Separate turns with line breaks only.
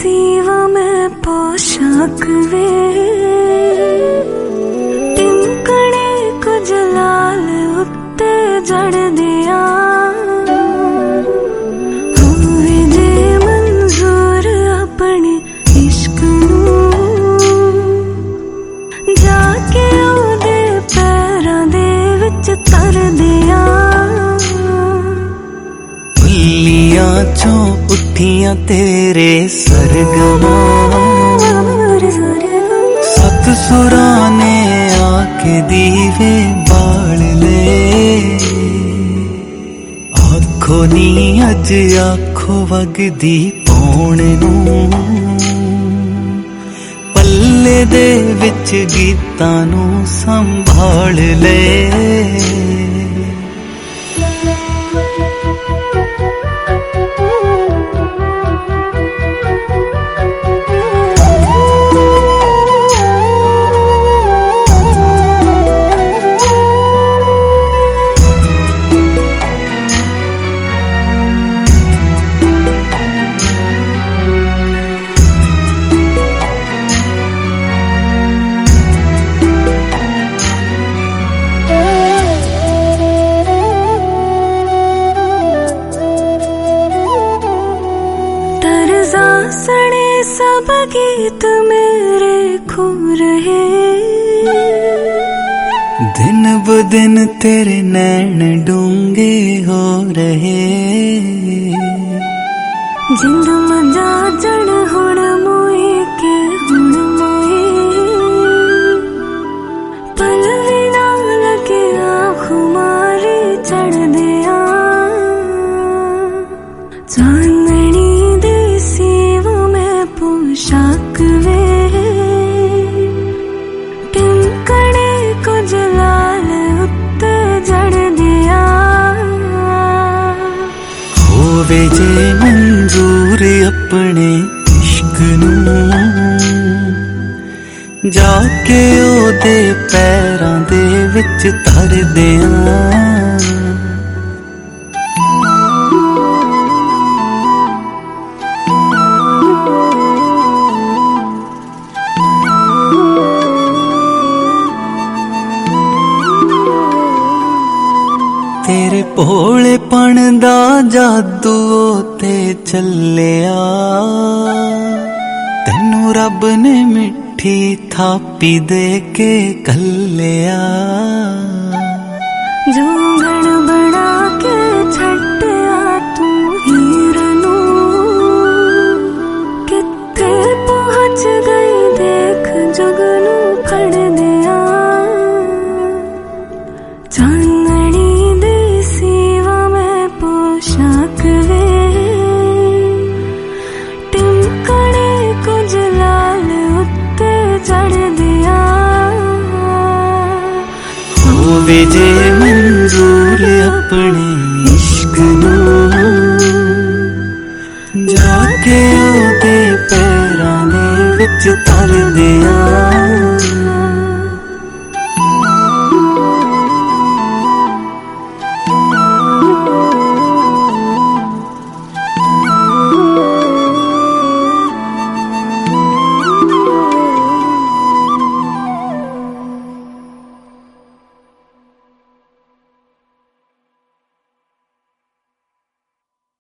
सीवा में पोशाक वे टिमकने कुछ लाल उत्ते जड़ दिया हुए जे मंजूर अपने इश्क जाके ओदे पैरां दे विच तर दिया
पुल्लियां चों उठियां तेरे सरगमा सत सुरां ने आके दीवे बाल ले आखो नी अज आखो वगदी पौने नूं पल्ले दे विच गीतां नूं संभाल ले
सड़े सब गीत मेरे खो रहे
दिन ब दिन तेरे नैन डूंगे हो रहे
जिंद मजा जड़ हुण मोए के हुण मोए पल भी ना लगे खुमारी चढ़ दिया चांदनी दे सीवा में पोशाक वे टिमकने कुछ लाल उत्ते जड़ दिया
होवे जे मंजूर अपने इश्क नूं जाके ओदे पैरां दे विच तर दिया तेरे भोलेपन दा जादू ते चलिया तेनू रब ने मिठी थापी दे के कलिया
जूंगण बना के छटिया तू हीर नू किथे पहुंच गई देख जुगनू फड़ दिया चांदनी दे सीवा में पोशाक वे टिमकने कुछ लाल उत्ते चढ़ दिया
होवे जे मंजूर अपने इश्क नूं जाके ओदे पैरां दे विच तर दिया।